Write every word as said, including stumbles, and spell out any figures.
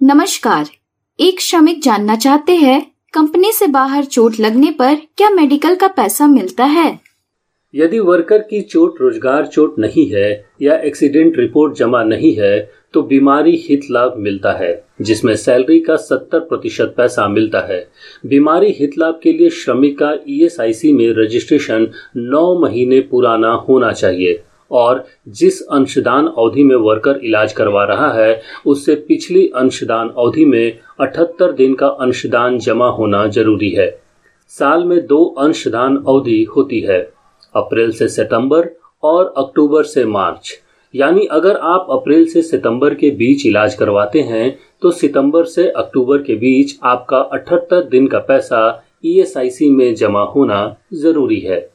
नमस्कार। एक श्रमिक जानना चाहते हैं कंपनी से बाहर चोट लगने पर क्या मेडिकल का पैसा मिलता है? यदि वर्कर की चोट रोजगार चोट नहीं है या एक्सीडेंट रिपोर्ट जमा नहीं है तो बीमारी हित लाभ मिलता है, जिसमें सैलरी का सत्तर प्रतिशत पैसा मिलता है। बीमारी हित लाभ के लिए श्रमिक का ई एस आई सी में रजिस्ट्रेशन नौ महीने पुराना होना चाहिए और जिस अंशदान अवधि में वर्कर इलाज करवा रहा है उससे पिछली अंशदान अवधि में अठहत्तर दिन का अंशदान जमा होना जरूरी है। साल में दो अंशदान अवधि होती है, अप्रैल से सितंबर और अक्टूबर से मार्च। यानी अगर आप अप्रैल से सितंबर के बीच इलाज करवाते हैं तो सितंबर से अक्टूबर के बीच आपका अठहत्तर दिन का पैसा ई एस आई सी में जमा होना जरूरी है।